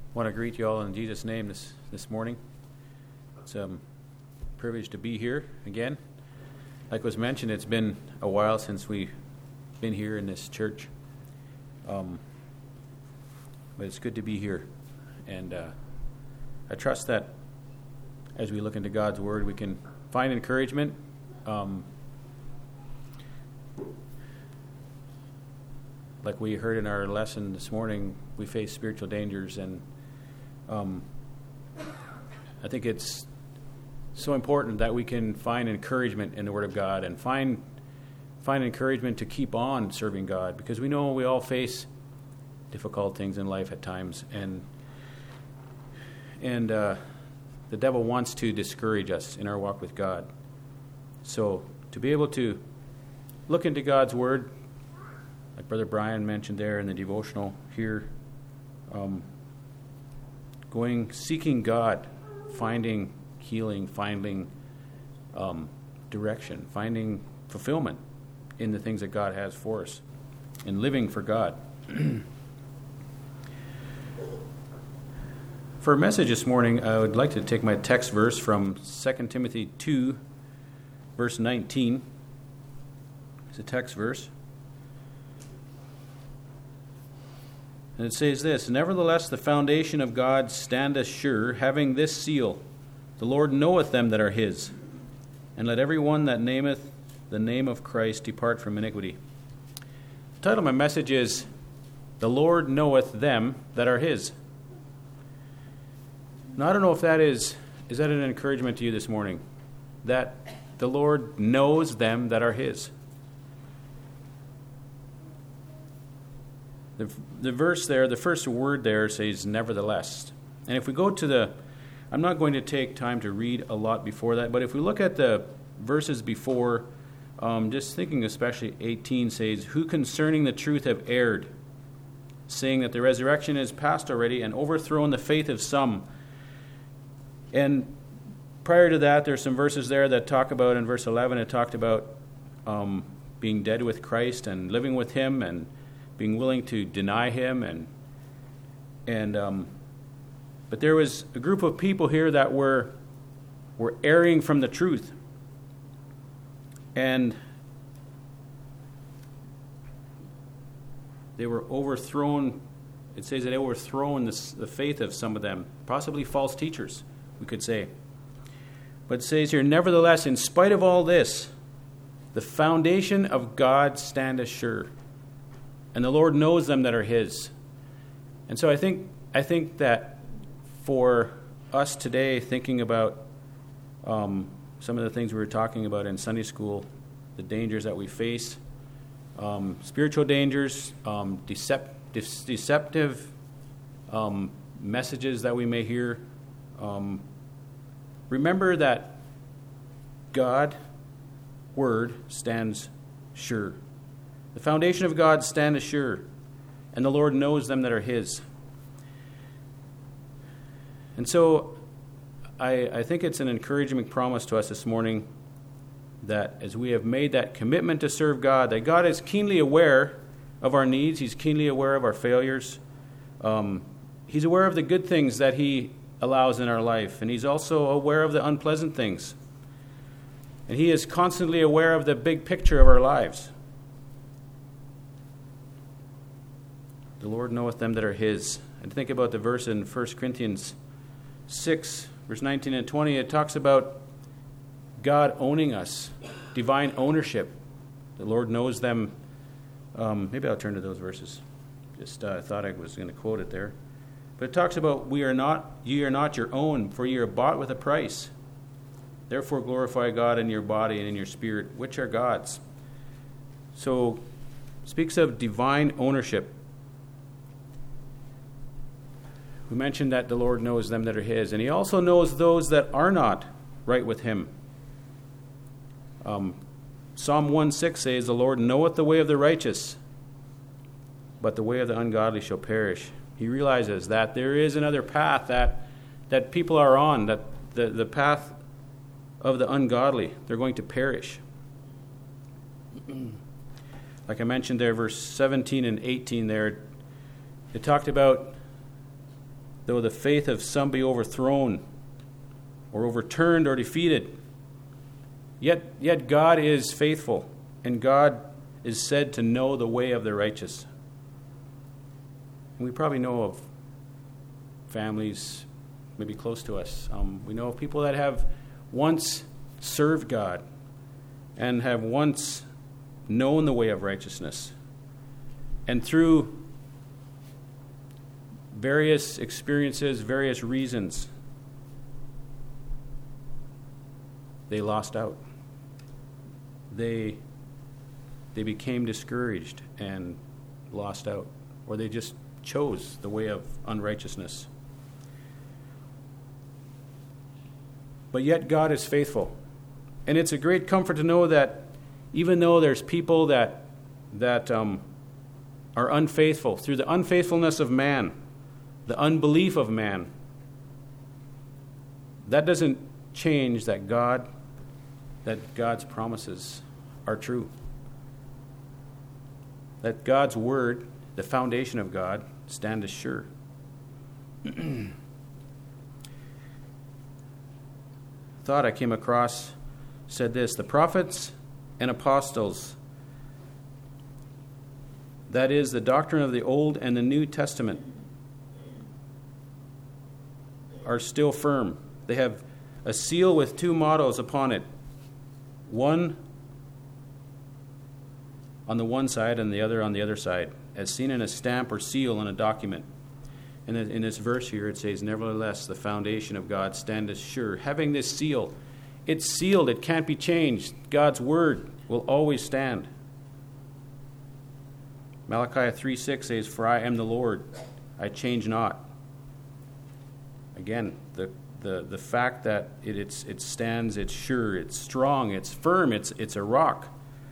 want to greet you all in Jesus' name this morning. It's a privilege to be here again. Like was mentioned, it's been a while since we've been here in this church. But it's good to be here. And I trust that as we look into God's Word, we can find encouragement. Like we heard in our lesson this morning, we face spiritual dangers, and I think it's so important that we can find encouragement in the Word of God and find encouragement to keep on serving God, because we know we all face difficult things in life at times, and the devil wants to discourage us in our walk with God. So to be able to look into God's Word, like Brother Brian mentioned there in the devotional here, seeking God, finding healing, finding direction, finding fulfillment in the things that God has for us, and living for God. For a message this morning, I would like to take my text verse from 2 Timothy 2, verse 19. It's a text verse. And it says this: "Nevertheless, the foundation of God standeth sure, having this seal, the Lord knoweth them that are his. And let every one that nameth the name of Christ depart from iniquity." The title of my message is, "The Lord knoweth them that are his." Now, I don't know if that is that an encouragement to you this morning, that the Lord knows them that are his. The verse there, the first word there says nevertheless. And if we go to I'm not going to take time to read a lot before that, but if we look at the verses before, just thinking especially 18 says, "Who concerning the truth have erred, saying that the resurrection is past already, and overthrown the faith of some." And prior to that, there's some verses there that talk about, in verse 11, it talked about being dead with Christ and living with him and being willing to deny him. But there was a group of people here that were erring from the truth. And they were overthrown. It says that they overthrown the faith of some of them, possibly false teachers, we could say. But it says here, "Nevertheless, in spite of all this, the foundation of God standeth sure, and the Lord knows them that are his." And so I think that for us today, thinking about some of the things we were talking about in Sunday school, the dangers that we face, spiritual dangers, deceptive messages that we may hear, remember that God's word stands sure. The foundation of God standeth sure, and the Lord knows them that are his. And so I think it's an encouraging promise to us this morning that as we have made that commitment to serve God, that God is keenly aware of our needs. He's keenly aware of our failures. He's aware of the good things that he allows in our life, and he's also aware of the unpleasant things. And he is constantly aware of the big picture of our lives. The Lord knoweth them that are his. And think about the verse in 1 Corinthians 6, verse 19 and 20. It talks about God owning us, divine ownership. The Lord knows them. Maybe I'll turn to those verses. Just thought I was going to quote it there. But it talks about, ye are not your own, for ye are bought with a price. Therefore glorify God in your body and in your spirit, which are God's. So it speaks of divine ownership. We mentioned that the Lord knows them that are his, and he also knows those that are not right with him. Psalm 1:6 says, "The Lord knoweth the way of the righteous, but the way of the ungodly shall perish." He realizes that there is another path that people are on, that the path of the ungodly, they're going to perish. Like I mentioned there, verse 17 and 18 there, it talked about though the faith of some be overthrown or overturned or defeated, yet God is faithful, and God is said to know the way of the righteous. And we probably know of families maybe close to us. We know of people that have once served God and have once known the way of righteousness. And through various experiences, various reasons, they lost out. They became discouraged and lost out, or they just chose the way of unrighteousness. But yet God is faithful. And it's a great comfort to know that even though there's people that are unfaithful, through the unfaithfulness of man, the unbelief of man, that doesn't change that God's promises are true. That God's word, the foundation of God, stand as sure. Thought I came across said this: the prophets and apostles, that is, the doctrine of the Old and the New Testament, are still firm. They have a seal with two mottos upon it, one on the one side and the other on the other side, as seen in a stamp or seal on a document. And in this verse here it says, nevertheless, the foundation of God standeth sure. Having this seal, it's sealed, it can't be changed. God's word will always stand. Malachi 3:6 says, for I am the Lord, I change not. Again, the fact that it stands, it's sure, it's strong, it's firm, it's a rock.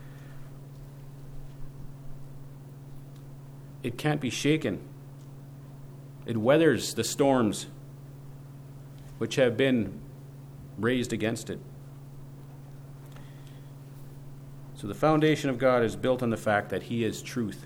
It can't be shaken. It weathers the storms which have been raised against it. So the foundation of God is built on the fact that He is truth.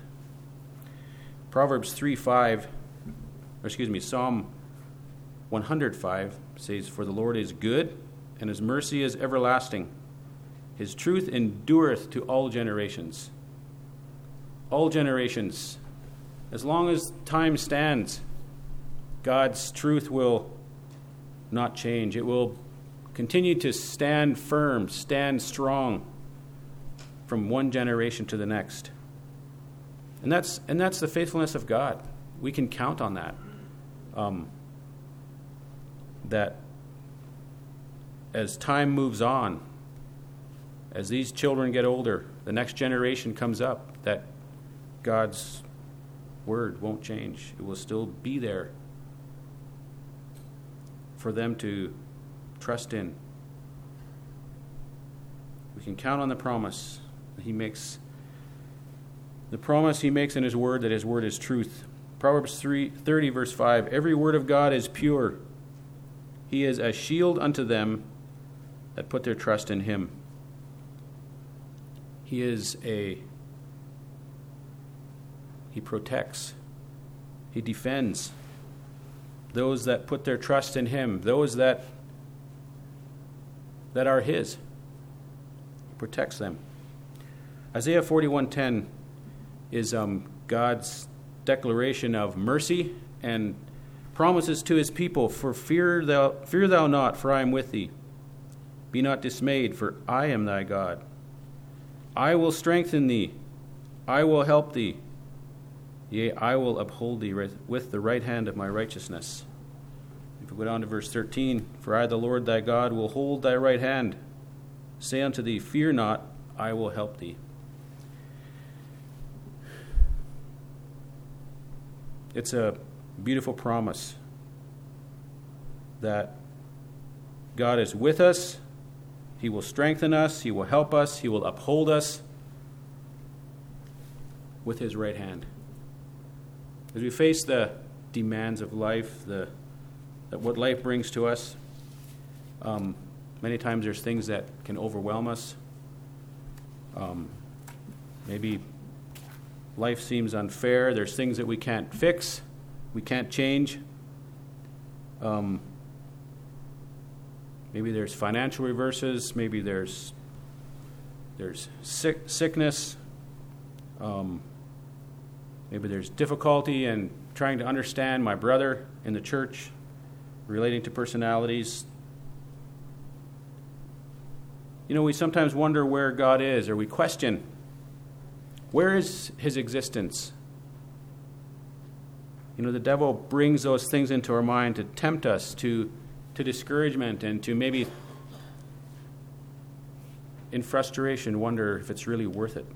Psalm 105 says, for the Lord is good, and His mercy is everlasting. His truth endureth to all generations. All generations. As long as time stands, God's truth will not change. It will continue to stand firm, stand strong from one generation to the next. And that's the faithfulness of God. We can count on that. That as time moves on, as these children get older, the next generation comes up, that God's word won't change. It will still be there for them to trust in. We can count on the promise that He makes. The promise He makes in His word, that His word is truth. Proverbs 30 verse 5, every word of God is pure. He is a shield unto them that put their trust in Him. He protects. He defends those that put their trust in Him, those that are His. He protects them. Isaiah 41:10 is God's declaration of mercy and promises to His people, for fear thou not, for I am with thee. Be not dismayed, for I am thy God. I will strengthen thee. I will help thee. Yea, I will uphold thee with the right hand of my righteousness. If we go down to verse 13, for I, the Lord thy God, will hold thy right hand. Say unto thee, fear not, I will help thee. It's a beautiful promise that God is with us. He will strengthen us. He will help us. He will uphold us with His right hand. As we face the demands of life, what life brings to us, many times there's things that can overwhelm us. Maybe life seems unfair. There's things that we can't fix, we can't change. Maybe there's financial reverses. Maybe there's sickness. Maybe there's difficulty in trying to understand my brother in the church relating to personalities. We sometimes wonder where God is, or we question, where is his existence? The devil brings those things into our mind to tempt us to discouragement and to maybe, in frustration, wonder if it's really worth it.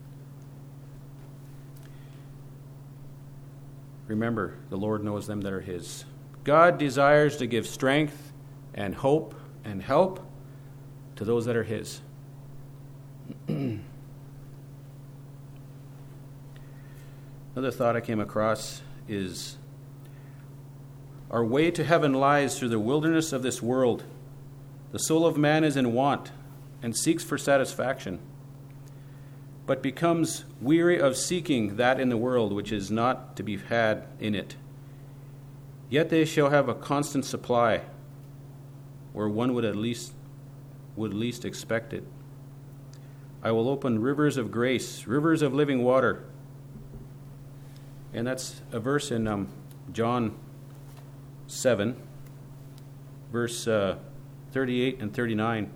Remember, the Lord knows them that are his. God desires to give strength and hope and help to those that are his. Another thought I came across is, our way to heaven lies through the wilderness of this world. The soul of man is in want and seeks for satisfaction, but becomes weary of seeking that in the world which is not to be had in it. Yet they shall have a constant supply, where one would least expect it. I will open rivers of grace, rivers of living water. And that's a verse in John 7, verse 38 and 39.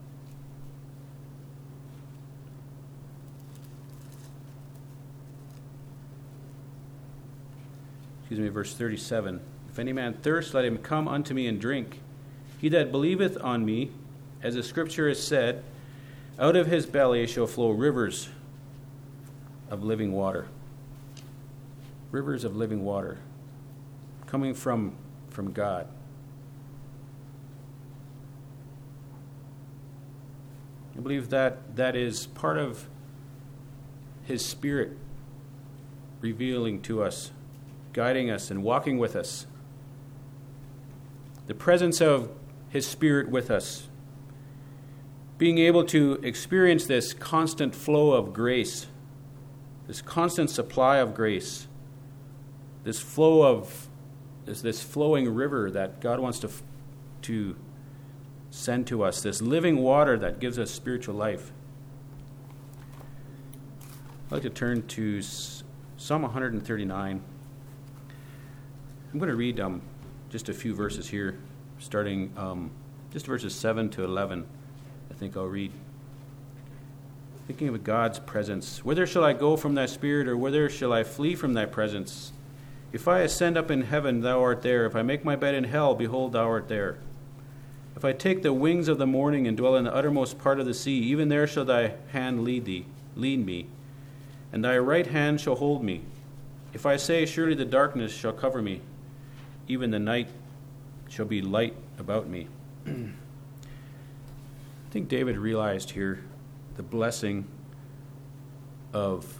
Verse 37. If any man thirst, let him come unto me and drink. He that believeth on me, as the scripture has said, out of his belly shall flow rivers of living water. Rivers of living water coming from God. I believe that is part of his Spirit revealing to us, guiding us and walking with us. The presence of his Spirit with us. Being able to experience this constant flow of grace, this constant supply of grace, this flow of this flowing river that God wants to send to us, this living water that gives us spiritual life. I'd like to turn to Psalm 139. I'm going to read just a few verses here, starting just verses 7 to 11. I think I'll read. Thinking of God's presence. Whither shall I go from thy spirit, or whither shall I flee from thy presence? If I ascend up in heaven, thou art there. If I make my bed in hell, behold, thou art there. If I take the wings of the morning and dwell in the uttermost part of the sea, even there shall thy hand lead me, and thy right hand shall hold me. If I say, surely the darkness shall cover me, even the night shall be light about me. I think David realized here the blessing of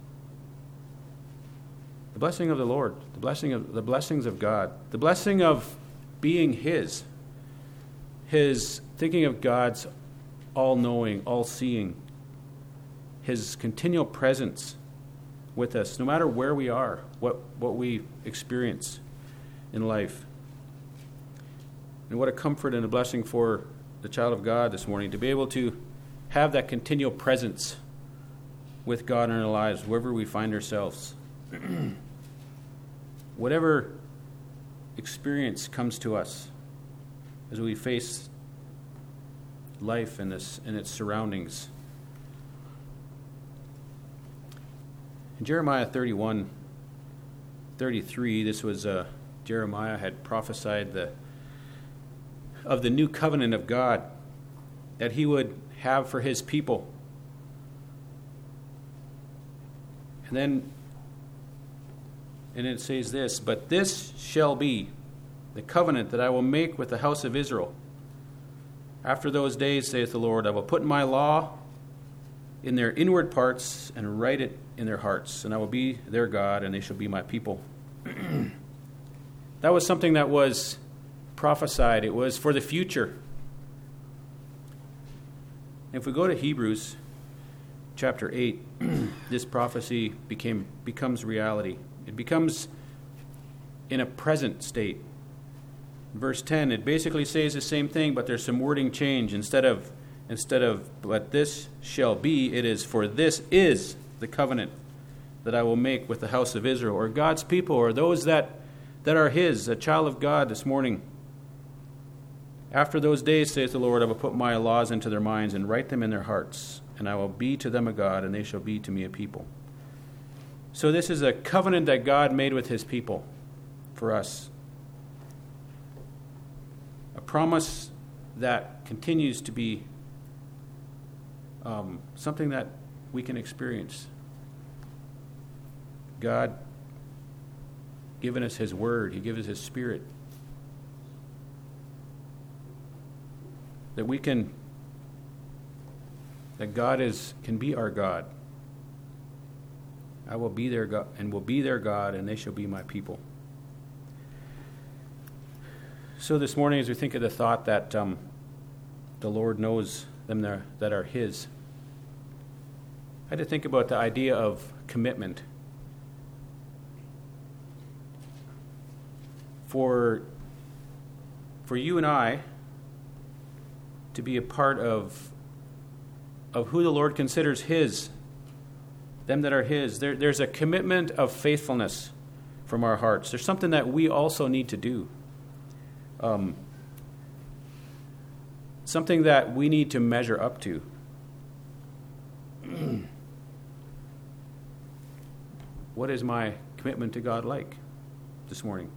the Lord, the blessings of God, the blessing of being his thinking of God's all-knowing, all-seeing, his continual presence with us, no matter where we are, what we experience in life. And what a comfort and a blessing for the child of God this morning to be able to have that continual presence with God in our lives, wherever we find ourselves. Whatever experience comes to us as we face life and its surroundings. In Jeremiah 31:33, this was Jeremiah had prophesied of the new covenant of God that he would have for his people. And it says this, but this shall be the covenant that I will make with the house of Israel. After those days, saith the Lord, I will put my law in their inward parts and write it in their hearts, and I will be their God, and they shall be my people. That was something that was prophesied. It was for the future. If we go to Hebrews chapter 8, this prophecy becomes reality. It becomes in a present state. verse 10, it basically says the same thing, but there's some wording change. Instead of but this shall be, it is, for this is the covenant that I will make with the house of Israel, or God's people, or those that are his, a child of God this morning. After those days, saith the Lord, I will put my laws into their minds and write them in their hearts, and I will be to them a God, and they shall be to me a people. So this is a covenant that God made with his people for us. A promise that continues to be something that we can experience. God given us his word. He gives us his spirit. That God can be our God. I will be their God, and will be their God, and they shall be my people. So this morning, as we think of the thought that the Lord knows them that are his, I had to think about the idea of commitment. For you and I to be a part of who the Lord considers his, them that are his, there's a commitment of faithfulness from our hearts. There's something that we also need to do. Something that we need to measure up to. What is my commitment to God like this morning?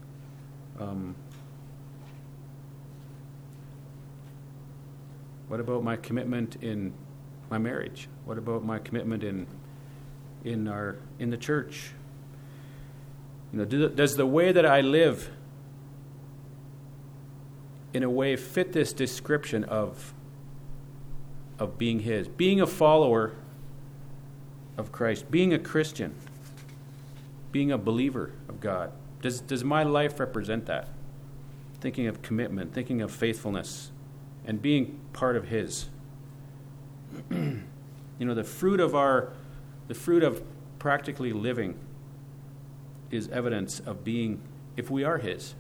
What about my commitment in my marriage? What about my commitment in the church? Does the way that I live in a way fit this description of being his, being a follower of Christ, being a Christian, being a believer of God? Does my life represent that? Thinking of commitment, thinking of faithfulness, and being part of his. The fruit of practically living is evidence of being, if we are his.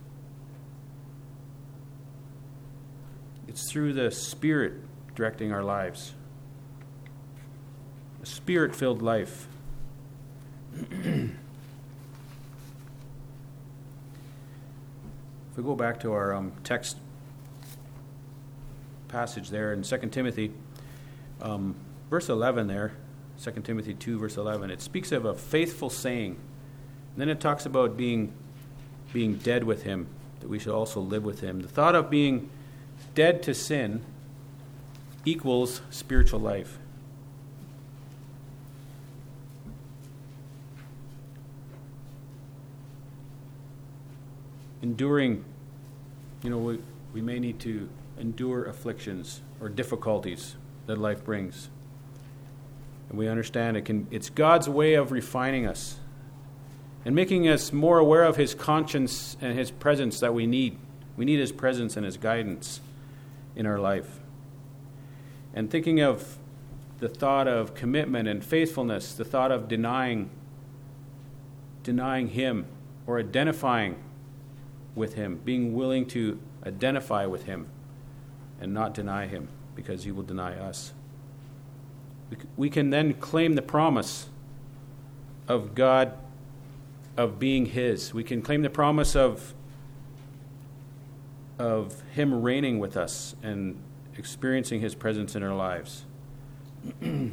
It's through the Spirit directing our lives. A Spirit-filled life. If we go back to our text passage there in 2 Timothy, verse 11 there, 2 Timothy 2, verse 11, it speaks of a faithful saying. And then it talks about being dead with him, that we should also live with him. The thought of being dead to sin equals spiritual life. Enduring, we may need to endure afflictions or difficulties that life brings. And we understand it's God's way of refining us and making us more aware of his conscience and his presence that we need. We need his presence and his guidance in our life. And thinking of the thought of commitment and faithfulness, the thought of denying him or identifying with him, being willing to identify with him and not deny him because he will deny us. We can then claim the promise of God of being his. We can claim the promise of him reigning with us and experiencing his presence in our lives. I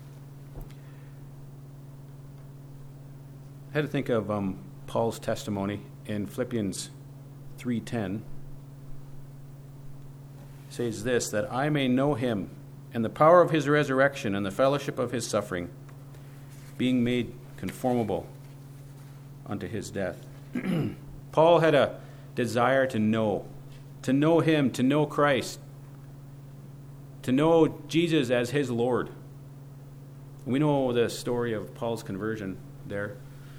had to think of Paul's testimony in Philippians 3:10. It says this, that I may know him and the power of his resurrection and the fellowship of his suffering, being made conformable unto his death. Paul had a desire to know him, to know Christ, to know Jesus as his Lord. We know the story of Paul's conversion there.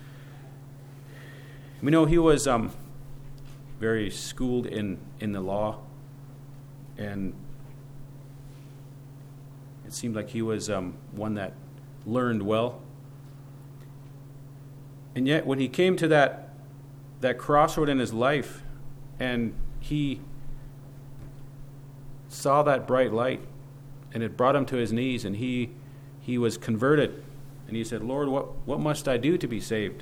We know he was very schooled in the law, and it seemed like he was one that learned well. And yet when he came to that crossroad in his life, and he saw that bright light, and it brought him to his knees, and he was converted. And he said, Lord, what must I do to be saved?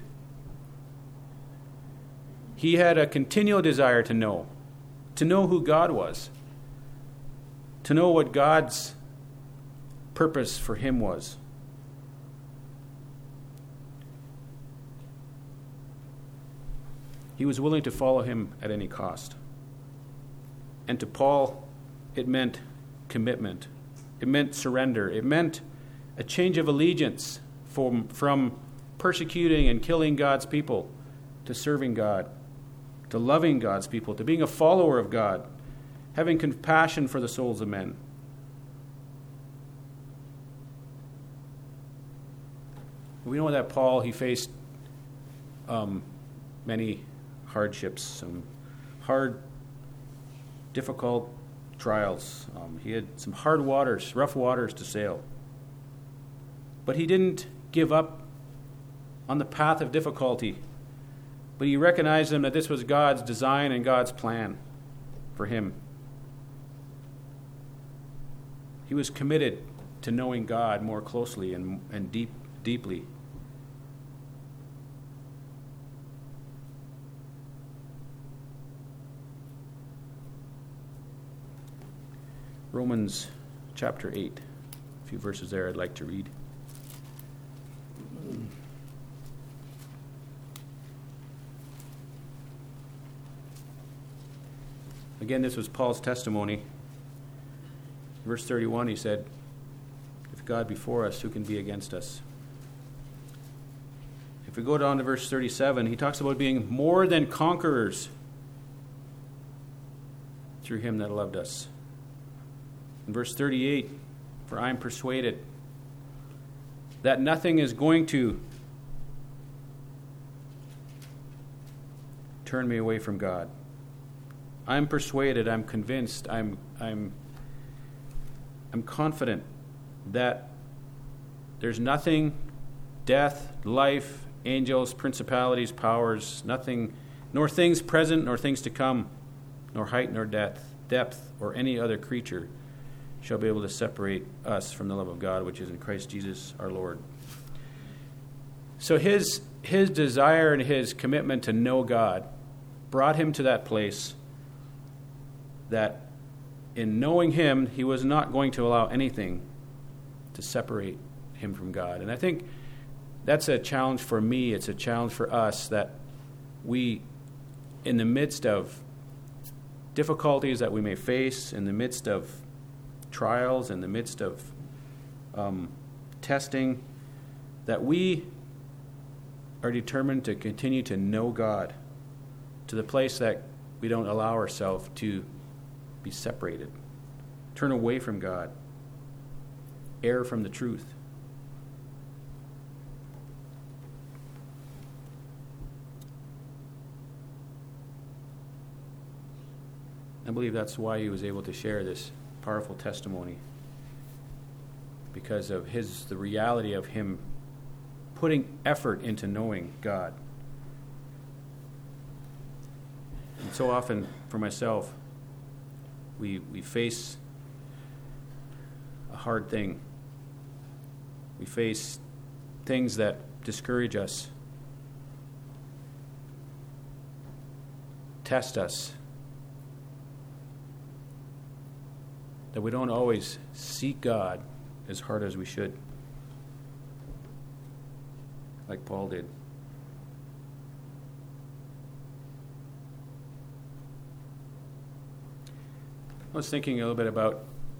He had a continual desire to know who God was, to know what God's purpose for him was. He was willing to follow him at any cost. And to Paul, it meant commitment. It meant surrender. It meant a change of allegiance from persecuting and killing God's people to serving God, to loving God's people, to being a follower of God, having compassion for the souls of men. We know that Paul, he faced many hardships, some hard, difficult trials. He had some hard waters, rough waters to sail. But he didn't give up on the path of difficulty. But he recognized that this was God's design and God's plan for him. He was committed to knowing God more closely and deeply. Romans chapter 8. A few verses there I'd like to read. Again, this was Paul's testimony. Verse 31, he said, if God be for us, who can be against us? If we go down to verse 37, he talks about being more than conquerors through him that loved us. In verse 38, for I am persuaded that nothing is going to turn me away from God. I'm persuaded, I'm convinced, I'm confident that there's nothing, death, life, angels, principalities, powers, nothing, nor things present, nor things to come, nor height, nor depth, or any other creature shall be able to separate us from the love of God, which is in Christ Jesus our Lord. So his desire and his commitment to know God brought him to that place that in knowing him, he was not going to allow anything to separate him from God. And I think that's a challenge for me. It's a challenge for us that we, in the midst of difficulties that we may face, in the midst of trials, in the midst of testing, that we are determined to continue to know God to the place that we don't allow ourselves to be separated, turn away from God, err from the truth. I believe that's why he was able to share this powerful testimony, because of the reality of him putting effort into knowing God. And so often, for myself, we face a hard thing. We face things that discourage us, test us, that we don't always seek God as hard as we should, like Paul did. I was thinking a little bit about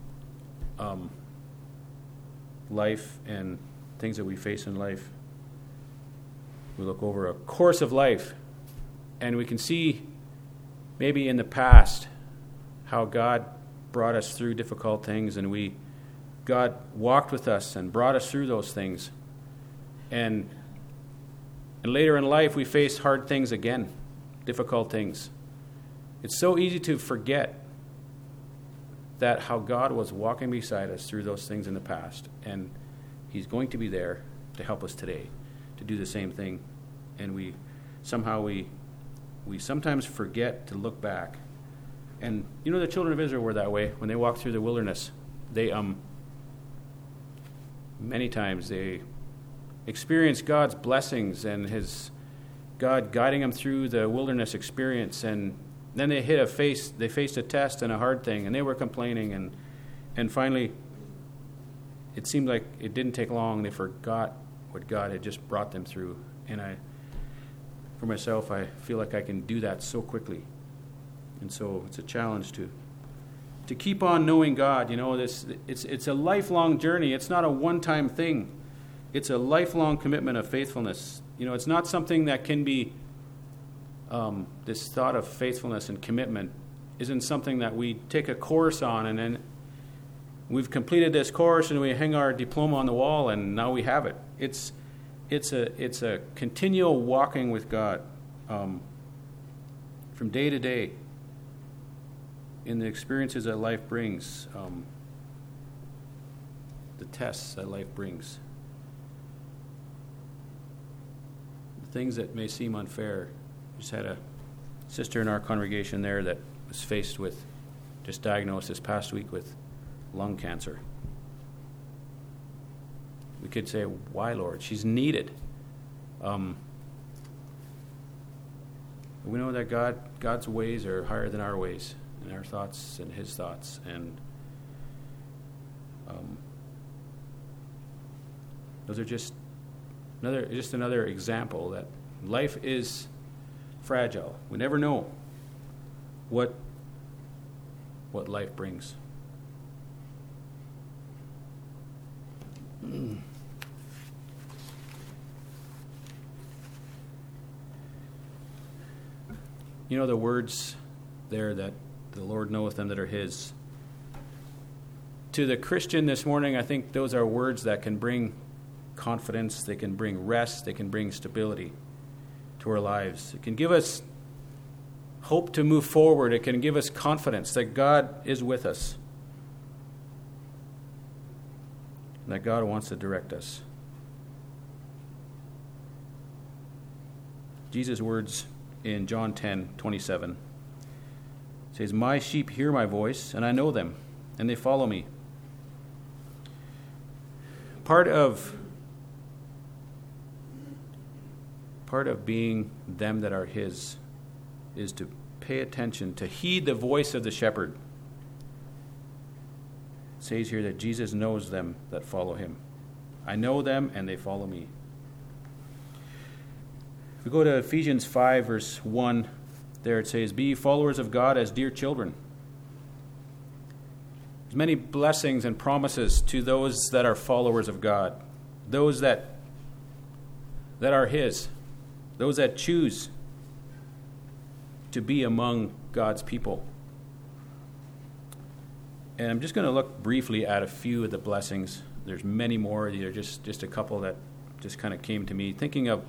life and things that we face in life. We look over a course of life, and we can see maybe in the past how God brought us through difficult things, and God walked with us and brought us through those things. And later in life, we face hard things again, difficult things. It's so easy to forget that how God was walking beside us through those things in the past, and he's going to be there to help us today to do the same thing. And we sometimes forget to look back And the children of Israel were that way when they walked through the wilderness. They many times they experienced God's blessings and his God guiding them through the wilderness experience, and then they faced a test and a hard thing, and they were complaining, and finally it seemed like it didn't take long. They forgot what God had just brought them through. And for myself, I feel like I can do that so quickly. And so it's a challenge to keep on knowing God. It's a lifelong journey. It's not a one-time thing. It's a lifelong commitment of faithfulness. It's not something that can be, this thought of faithfulness and commitment isn't something that we take a course on and then we've completed this course and we hang our diploma on the wall and now we have it. It's a continual walking with God from day to day in the experiences that life brings, the tests that life brings, the things that may seem unfair. We just had a sister in our congregation there that was just diagnosed this past week with lung cancer. We could say, why, Lord? She's needed. We know that God's ways are higher than our ways, and our thoughts and his thoughts. And those are just another example that life is fragile. We never know what life brings. The words there that the Lord knoweth them that are his. To the Christian this morning, I think those are words that can bring confidence, they can bring rest, they can bring stability to our lives. It can give us hope to move forward. It can give us confidence that God is with us, and that God wants to direct us. Jesus' words in John 10:27 says, "My sheep hear my voice, and I know them, and they follow me." Part of being them that are his is to pay attention, to heed the voice of the shepherd. It says here that Jesus knows them that follow him. I know them, and they follow me. If we go to Ephesians 5, verse 1, there it says, "Be followers of God as dear children." There's many blessings and promises to those that are followers of God, those that are his, those that choose to be among God's people. And I'm just going to look briefly at a few of the blessings. There's many more. These are just a couple that just kind of came to me. Thinking of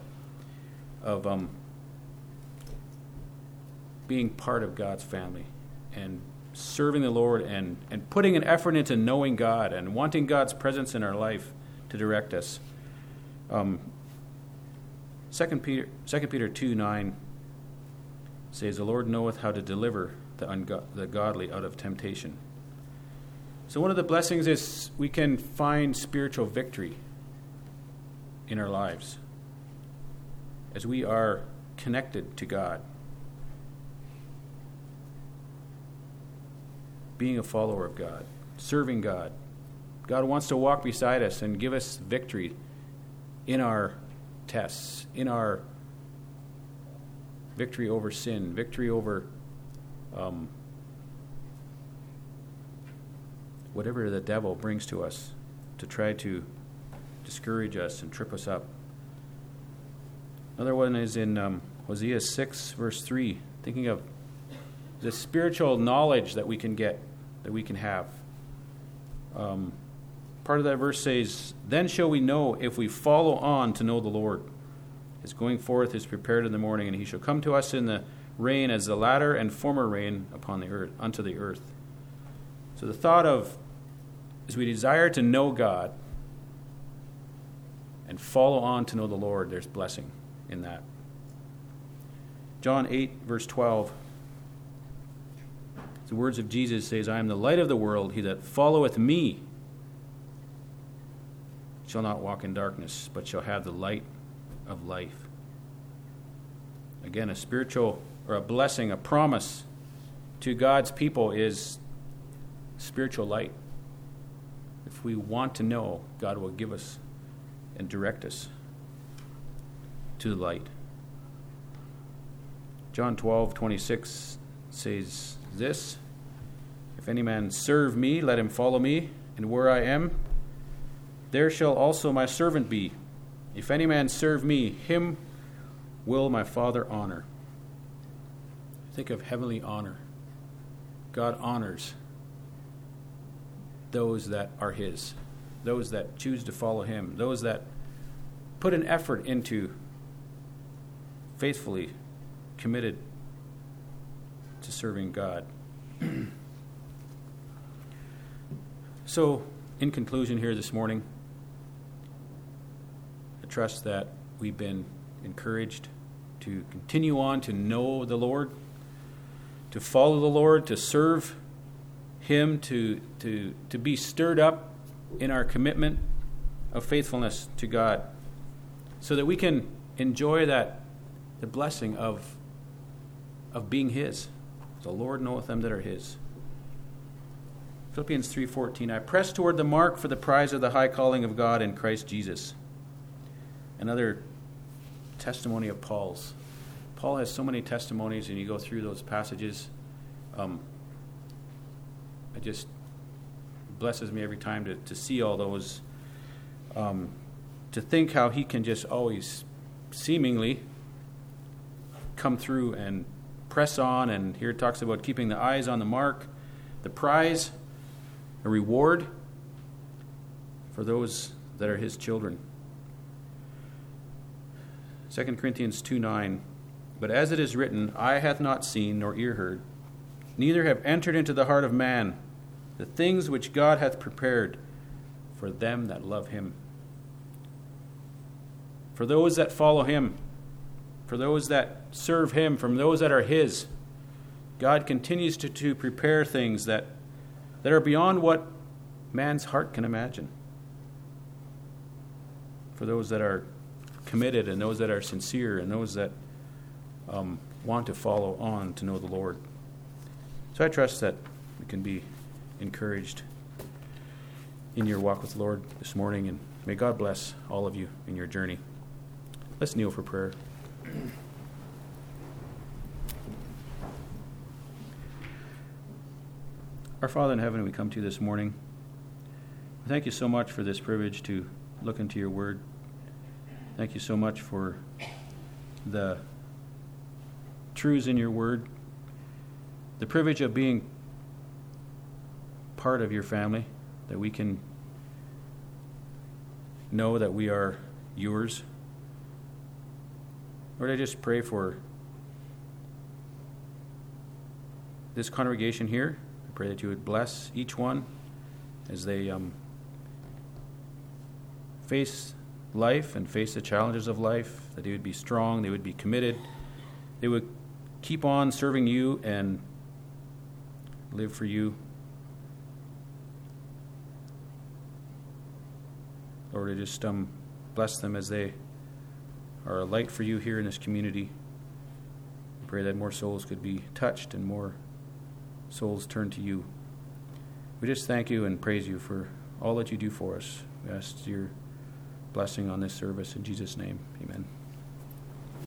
being part of God's family and serving the Lord and putting an effort into knowing God and wanting God's presence in our life to direct us. 2 Peter 2:9 says, "The Lord knoweth how to deliver the godly out of temptation." So one of the blessings is we can find spiritual victory in our lives as we are connected to God. Being a follower of God, serving God. God wants to walk beside us and give us victory in our tests, in our victory over sin, victory over whatever the devil brings to us to try to discourage us and trip us up. Another one is in Hosea 6, verse 3, thinking of the spiritual knowledge that we can get, that we can have. Part of that verse says, "Then shall we know if we follow on to know the Lord. His going forth is prepared in the morning, and he shall come to us in the rain as the latter and former rain upon the earth, unto the earth." So the thought of, as we desire to know God and follow on to know the Lord, there's blessing in that. John 8, verse 12 The words of Jesus says, I am the light of the world. He that followeth me shall not walk in darkness, but shall have the light of life. Again, a spiritual or a blessing, a promise to God's people is spiritual light. If we want to know, God will give us and direct us to the light. John 12:26 says this, if any man serve me, let him follow me, and where I am, there shall also my servant be. If any man serve me, him will my Father honor. Think of heavenly honor. God honors those that are his, those that choose to follow him, those that put an effort into faithfully committed to serving God. So, in conclusion here this morning, I trust that we've been encouraged to continue on to know the Lord, to follow the Lord, to serve him, to be stirred up in our commitment of faithfulness to God, so that we can enjoy the blessing of being his. The Lord knoweth them that are his. Philippians 3:14, I press toward the mark for the prize of the high calling of God in Christ Jesus. Another testimony of Paul's. Paul has so many testimonies, and you go through those passages. It just blesses me every time to see all those. To think how he can just always seemingly come through and press on. And here it talks about keeping the eyes on the mark, the prize, a reward for those that are his children. 2 Corinthians 2:9, but as it is written, eye hath not seen, nor ear heard, neither have entered into the heart of man the things which God hath prepared for them that love him. For those that follow him, for those that serve him, from those that are his, God continues to prepare things that are beyond what man's heart can imagine. For those that are committed, and those that are sincere, and those that want to follow on to know the Lord. So I trust that we can be encouraged in your walk with the Lord this morning, and may God bless all of you in your journey. Let's kneel for prayer. Our Father in heaven, we come to you this morning. Thank you so much for this privilege to look into your word. Thank you so much for the truths in your word, the privilege of being part of your family, that we can know that we are yours. Lord, I just pray for this congregation here. I pray that you would bless each one as they face life and face the challenges of life, that they would be strong, they would be committed, they would keep on serving you and live for you. Lord, I just bless them as they are a light for you here in this community. I pray that more souls could be touched and more souls turn to you. We just thank you and praise you for all that you do for us. We ask your blessing on this service in Jesus' name. Amen.